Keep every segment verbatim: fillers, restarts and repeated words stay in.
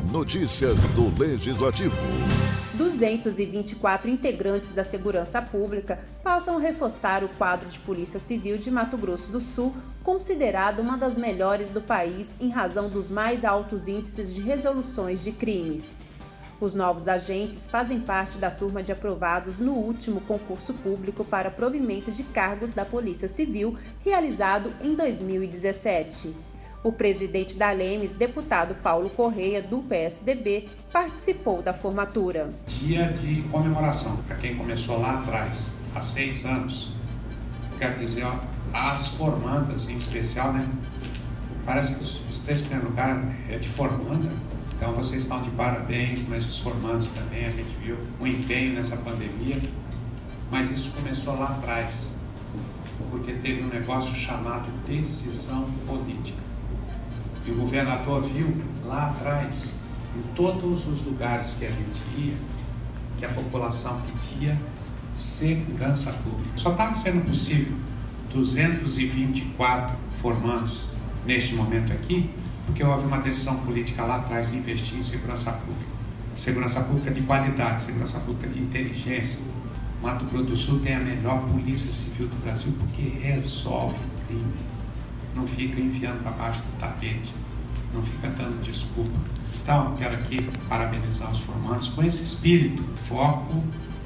Notícias do Legislativo. duzentos e vinte e quatro integrantes da Segurança Pública passam a reforçar o quadro de Polícia Civil de Mato Grosso do Sul, considerado uma das melhores do país em razão dos mais altos índices de resoluções de crimes. Os novos agentes fazem parte da turma de aprovados no último concurso público para provimento de cargos da Polícia Civil, realizado em dois mil e dezessete. O presidente da Lemes, deputado Paulo Correia, do P S D B, participou da formatura. Dia de comemoração, para quem começou lá atrás, há seis anos. Quero dizer, ó, as formandas em especial, né? Parece que os, os três primeiros lugares é de formanda. Então vocês estão de parabéns, mas os formandos também, a gente viu um empenho nessa pandemia. Mas isso começou lá atrás, porque teve um negócio chamado decisão política. E o governador viu lá atrás, em todos os lugares que a gente ia, que a população pedia segurança pública. Só estava sendo possível duzentos e vinte e quatro formandos neste momento aqui, porque houve uma decisão política lá atrás de investir em segurança pública. Segurança pública de qualidade, segurança pública de inteligência. Mato Grosso do Sul tem a melhor polícia civil do Brasil porque resolve o crime. Não fica enfiando para baixo do tapete, não fica dando desculpa. Então, quero aqui parabenizar os formandos com esse espírito, foco,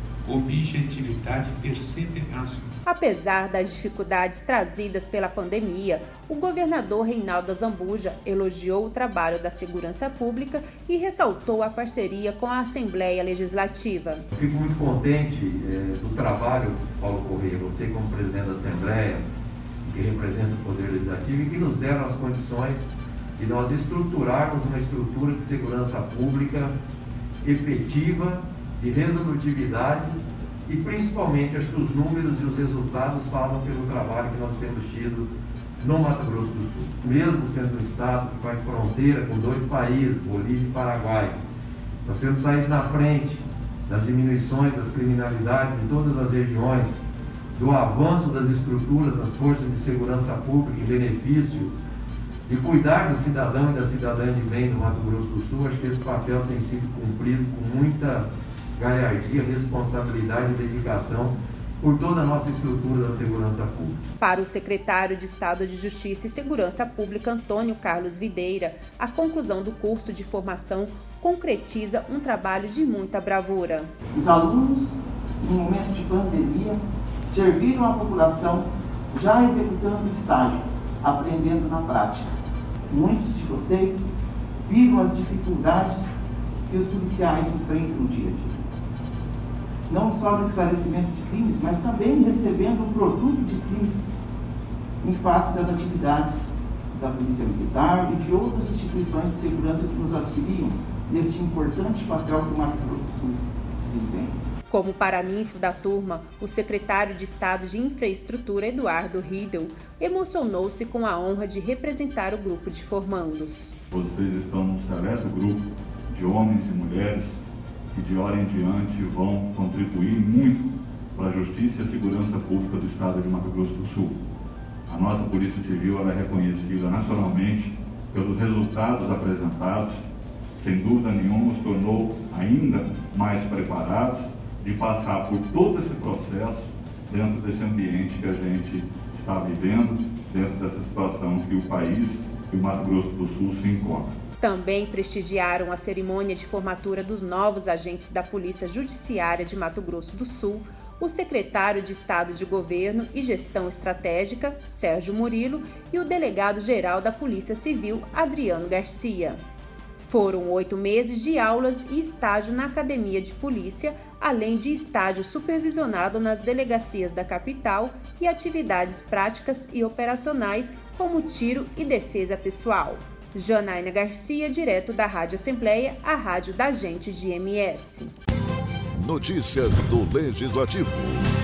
objetividade e perseverança. Apesar das dificuldades trazidas pela pandemia, o governador Reinaldo Azambuja elogiou o trabalho da segurança pública e ressaltou a parceria com a Assembleia Legislativa. Eu fico muito contente é, do trabalho, Paulo Correia, você como presidente da Assembleia, que representa o Poder Legislativo e que nos deram as condições de nós estruturarmos uma estrutura de segurança pública efetiva, de resolutividade e principalmente acho que os números e os resultados falam pelo trabalho que nós temos tido no Mato Grosso do Sul. Mesmo sendo um estado que faz fronteira com dois países, Bolívia e Paraguai, nós temos saído na frente das diminuições das criminalidades em todas as regiões, do avanço das estruturas das forças de segurança pública em benefício de cuidar do cidadão e da cidadã de bem do Mato Grosso do Sul. Acho que esse papel tem sido cumprido com muita galhardia, responsabilidade e dedicação por toda a nossa estrutura da segurança pública. Para o secretário de Estado de Justiça e Segurança Pública, Antônio Carlos Videira, a conclusão do curso de formação concretiza um trabalho de muita bravura. Os alunos, em momentos de pandemia, serviram à população já executando o estágio, aprendendo na prática. Muitos de vocês viram as dificuldades que os policiais enfrentam no dia a dia. Não só no esclarecimento de crimes, mas também recebendo o produto de crimes em face das atividades da Polícia Militar e de outras instituições de segurança que nos auxiliam nesse importante papel que o Mato Grosso do Sul desempenha. Como paraninfo da turma, o secretário de Estado de Infraestrutura, Eduardo Riedel, emocionou-se com a honra de representar o grupo de formandos. Vocês estão num seleto grupo de homens e mulheres que de hora em diante vão contribuir muito para a justiça e a segurança pública do Estado de Mato Grosso do Sul. A nossa Polícia Civil ela é reconhecida nacionalmente pelos resultados apresentados, sem dúvida nenhuma nos tornou ainda mais preparados de passar por todo esse processo dentro desse ambiente que a gente está vivendo, dentro dessa situação que o país e o Mato Grosso do Sul se encontram. Também prestigiaram a cerimônia de formatura dos novos agentes da Polícia Judiciária de Mato Grosso do Sul, o secretário de Estado de Governo e Gestão Estratégica, Sérgio Murilo, e o delegado-geral da Polícia Civil, Adriano Garcia. Foram oito meses de aulas e estágio na Academia de Polícia, além de estágio supervisionado nas delegacias da capital e atividades práticas e operacionais, como tiro e defesa pessoal. Janaína Garcia, direto da Rádio Assembleia, a rádio da gente de M S. Notícias do Legislativo.